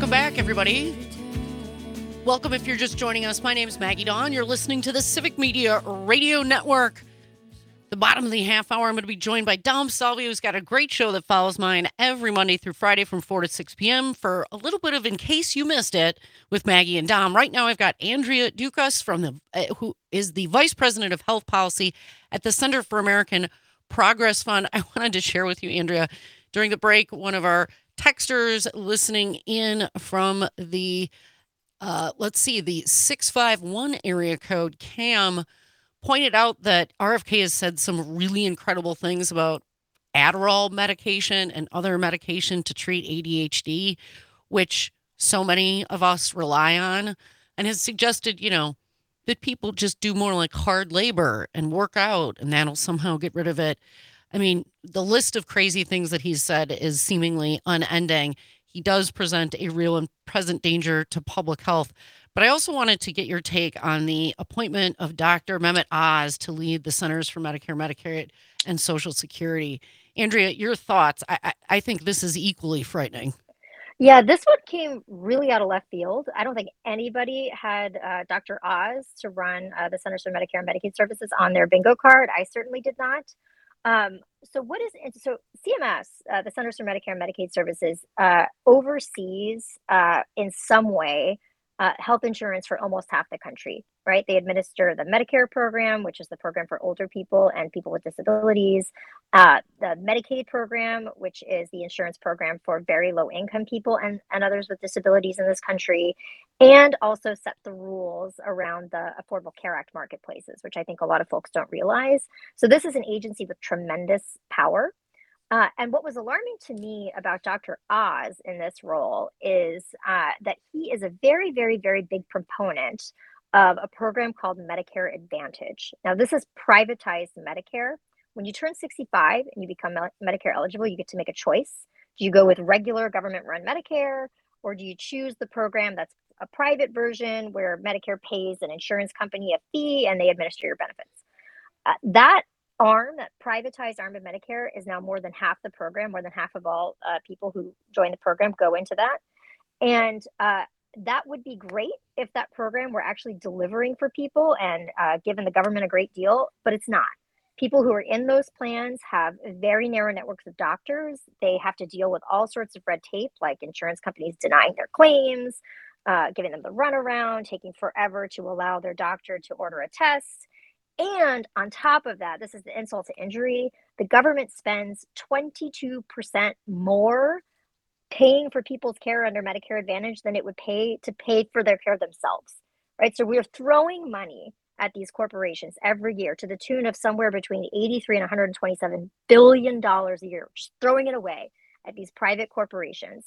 Welcome back, everybody. Welcome if you're just joining us. My name is Maggie Dawn. You're listening to the Civic Media Radio Network. The bottom of the half hour, I'm going to be joined by Dom Salvio, who's got a great show that follows mine every Monday through Friday from 4 to 6 p.m. for a little bit of In Case You Missed It with Maggie and Dom. Right now, I've got Andrea Dukas, who is the Vice President of Health Policy at the Center for American Progress Fund. I wanted to share with you, Andrea, during the break, one of our texters listening in from the, the 651 area code, Cam, pointed out that RFK has said some really incredible things about Adderall medication and other medication to treat ADHD, which so many of us rely on, and has suggested, that people just do more like hard labor and work out, and that'll somehow get rid of it. I mean, the list of crazy things that he's said is seemingly unending. He does present a real and present danger to public health. But I also wanted to get your take on the appointment of Dr. Mehmet Oz to lead the Centers for Medicare, Medicaid, and Social Security. Andrea, your thoughts? I think this is equally frightening. Yeah, this one came really out of left field. I don't think anybody had Dr. Oz to run the Centers for Medicare and Medicaid Services on their bingo card. I certainly did not. So CMS, the Centers for Medicare and Medicaid Services, oversees in some way health insurance for almost half the country, right? They administer the Medicare program, which is the program for older people and people with disabilities, the Medicaid program, which is the insurance program for very low income people and others with disabilities in this country, and also set the rules around the Affordable Care Act marketplaces, which I think a lot of folks don't realize. So this is an agency with tremendous power. And what was alarming to me about Dr. Oz in this role is that he is a very, very, very big proponent of a program called Medicare Advantage. Now, this is privatized Medicare. When you turn 65 and you become Medicare eligible, you get to make a choice. Do you go with regular government-run Medicare, or do you choose the program that's a private version where Medicare pays an insurance company a fee and they administer your benefits? That privatized arm of Medicare is now more than half the program. More than half of all people who join the program go into that. And that would be great if that program were actually delivering for people and giving the government a great deal, but it's not. People who are in those plans have very narrow networks of doctors. They have to deal with all sorts of red tape, like insurance companies denying their claims, giving them the runaround, taking forever to allow their doctor to order a test. And on top of that, this is the insult to injury, the government spends 22% more paying for people's care under Medicare Advantage than it would pay for their care themselves, right? So we're throwing money at these corporations every year to the tune of somewhere between $83 and $127 billion a year, just throwing it away at these private corporations.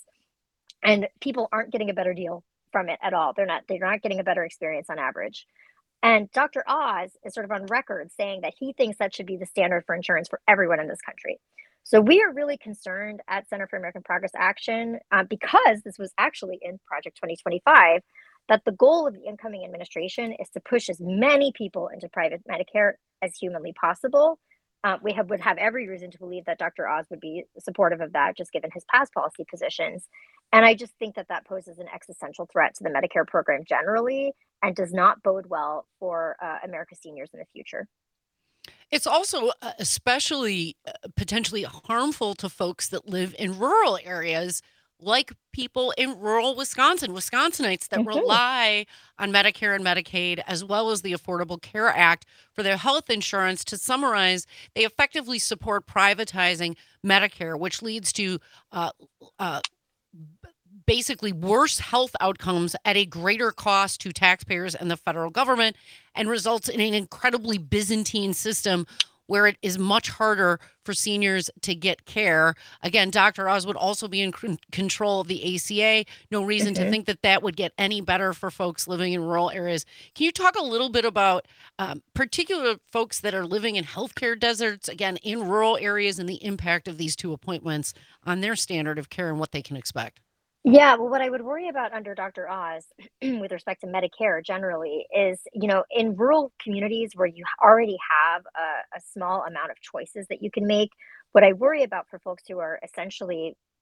And people aren't getting a better deal from it at all. They're not getting a better experience on average. And Dr. Oz is sort of on record saying that he thinks that should be the standard for insurance for everyone in this country. So we are really concerned at Center for American Progress Action because this was actually in Project 2025, that the goal of the incoming administration is to push as many people into private Medicare as humanly possible. We would have every reason to believe that Dr. Oz would be supportive of that, just given his past policy positions. And I just think that poses an existential threat to the Medicare program generally and does not bode well for America's seniors in the future. It's also especially potentially harmful to folks that live in rural areas, like people in rural Wisconsin, Wisconsinites that rely on Medicare and Medicaid, as well as the Affordable Care Act for their health insurance. To summarize, they effectively support privatizing Medicare, which leads to basically worse health outcomes at a greater cost to taxpayers and the federal government, and results in an incredibly Byzantine system where it is much harder for seniors to get care. Again, Dr. Oz would also be in control of the ACA. No reason to think that would get any better for folks living in rural areas. Can you talk a little bit about particular folks that are living in healthcare deserts, again, in rural areas, and the impact of these two appointments on their standard of care and what they can expect? Yeah, well, what I would worry about under Dr. Oz with respect to Medicare generally is, in rural communities where you already have a small amount of choices that you can make, what I worry about for folks who are essentially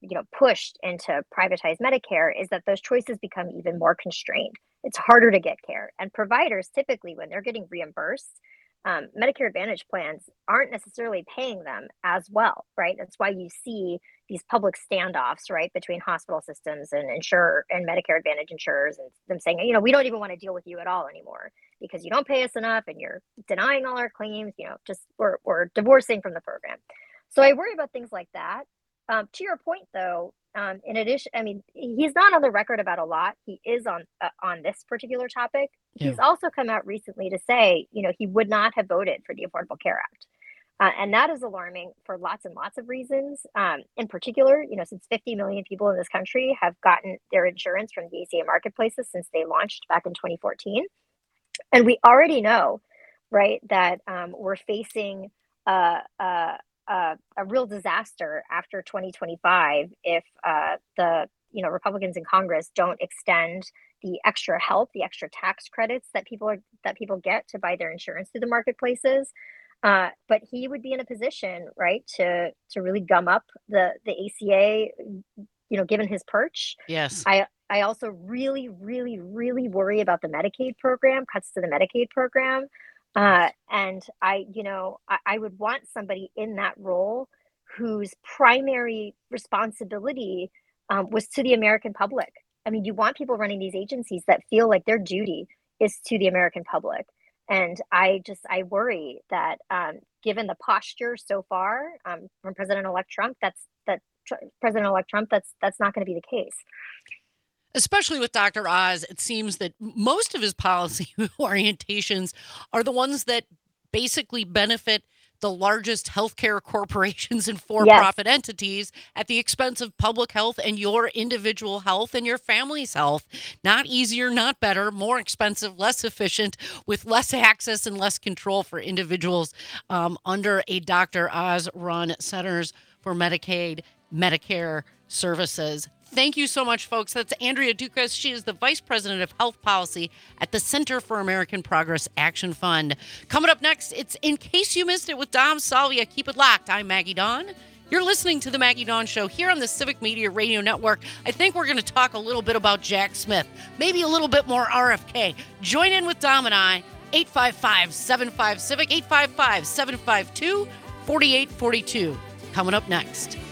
pushed into privatized Medicare is that those choices become even more constrained. It's harder to get care. And providers typically, when they're getting reimbursed, Medicare Advantage plans aren't necessarily paying them as well, right? That's why you see these public standoffs, right, between hospital systems and insurer and Medicare Advantage insurers, and them saying, we don't even want to deal with you at all anymore because you don't pay us enough and you're denying all our claims. Just we're divorcing from the program. So I worry about things like that. To your point, though, in addition, he's not on the record about a lot. He is on this particular topic. Yeah. He's also come out recently to say, he would not have voted for the Affordable Care Act. And that is alarming for lots and lots of reasons. In particular, since 50 million people in this country have gotten their insurance from the ACA marketplaces since they launched back in 2014. And we already know, right, that we're facing a real disaster after 2025 if the Republicans in Congress don't extend the extra help, the extra tax credits that people get to buy their insurance through the marketplaces. But he would be in a position, right, to really gum up the ACA, given his perch. Yes. I also really, really, really worry about the Medicaid program, cuts to the Medicaid program. And I would want somebody in that role whose primary responsibility was to the American public. You want people running these agencies that feel like their duty is to the American public. And I worry that given the posture so far from President-elect Trump, that's not going to be the case. Especially with Dr. Oz, it seems that most of his policy orientations are the ones that basically benefit the largest healthcare corporations and for-profit entities at the expense of public health and your individual health and your family's health. Not easier, not better, more expensive, less efficient, with less access and less control for individuals under a Dr. Oz-run Centers for Medicaid, Medicare Services. Thank you so much, folks. That's Andrea Dukas. She is the Vice President of Health Policy at the Center for American Progress Action Fund. Coming up next, it's In Case You Missed It with Dom Salvia. Keep it locked. I'm Maggie Dawn. You're listening to The Maggie Dawn Show here on the Civic Media Radio Network. I think we're going to talk a little bit about Jack Smith, maybe a little bit more RFK. Join in with Dom and I, 855-75-CIVIC, 855-752-4842. Coming up next.